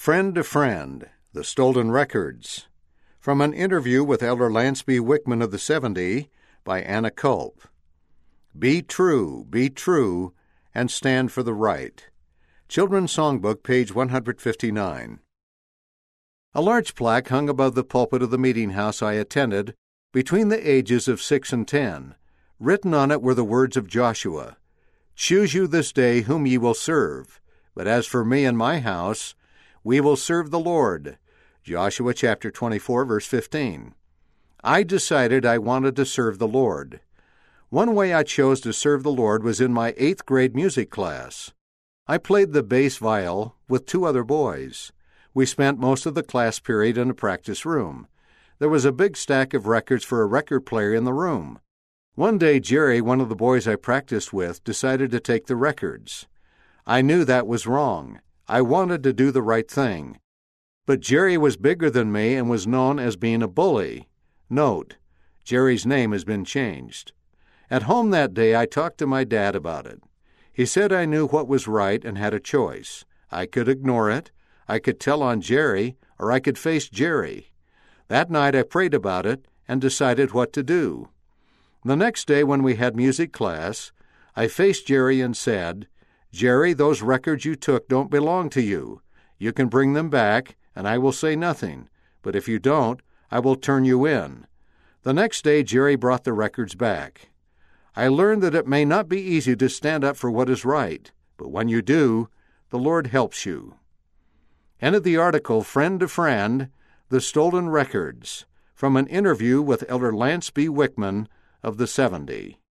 Friend to Friend, The Stolen Records. From an interview with Elder Lance B. Wickman of the 70 by Anna Culp. Be true, and stand for the right. Children's Songbook, page 159. A large plaque hung above the pulpit of the meeting house I attended between the ages of 6 and 10. Written on it were the words of Joshua, "Choose you this day whom ye will serve, but as for me and my house, we will serve the Lord." Joshua chapter 24, verse 15. I decided I wanted to serve the Lord. One way I chose to serve the Lord was in my 8th grade music class. I played the bass viol with 2 other boys. We spent most of the class period in a practice room. There was a big stack of records for a record player in the room. One day, Jerry, one of the boys I practiced with, decided to take the records. I knew that was wrong. I wanted to do the right thing. But Jerry was bigger than me and was known as being a bully. Note, Jerry's name has been changed. At home that day, I talked to my dad about it. He said I knew what was right and had a choice. I could ignore it, I could tell on Jerry, or I could face Jerry. That night I prayed about it and decided what to do. The next day when we had music class, I faced Jerry and said, "Jerry, those records you took don't belong to you. You can bring them back, and I will say nothing. But if you don't, I will turn you in." The next day, Jerry brought the records back. I learned that it may not be easy to stand up for what is right, but when you do, the Lord helps you. End of the article, Friend to Friend, The Stolen Records, from an interview with Elder Lance B. Wickman of the 70.